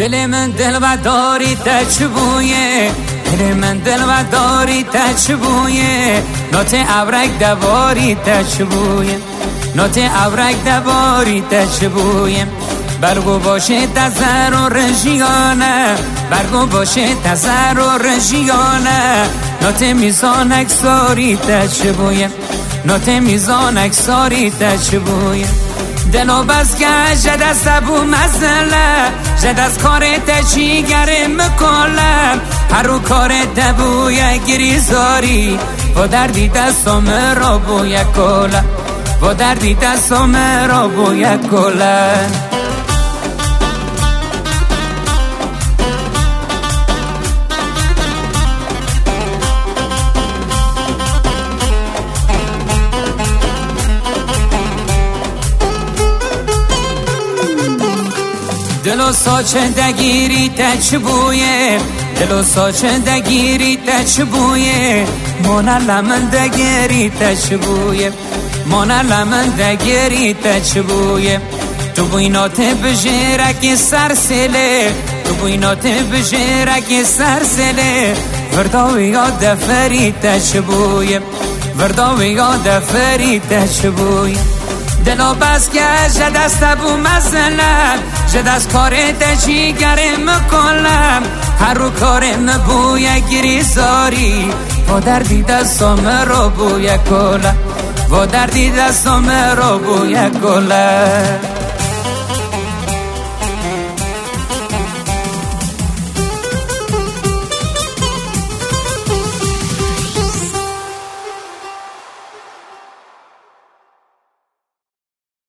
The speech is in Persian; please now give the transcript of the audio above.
دل من دل و داری تچبویه، دل من دل و داری تچبویه، نوت ابرک دواری تچبویه، نوت ابرک دواری تچبویه. برگو باشه تزر و رژیانه، برگو باشه تزر و رژیانه، نوت میزان اکساری تچبویه، نوت میزان اکساری تچبویه. دلو بس که جد از سبو مزله، جد از کار تجیگر مکالم، هر رو کار تبوی گریزاری و دردی دستم را بوی کلا، و دردی دستم را بوی کلا. دلو ساچه دگیری تچبویه، دلو ساچه دگیری تچبویه، مانا لمن دگیری تچبویه، مانا لمن دگیری تچبویه. تو بوینات بجیرک سرسله، تو بوینات بجیرک سرسله، ورداوی یاد فری تچبویه، ورداوی یاد فری تچبویه. دلو بس که جد از تبو مزلم، جد از کار تجیگر مکلم، هر رو کار مبوی گریزاری و دردی دستم رو بوی کلا، و دردی دستم رو بوی کلا.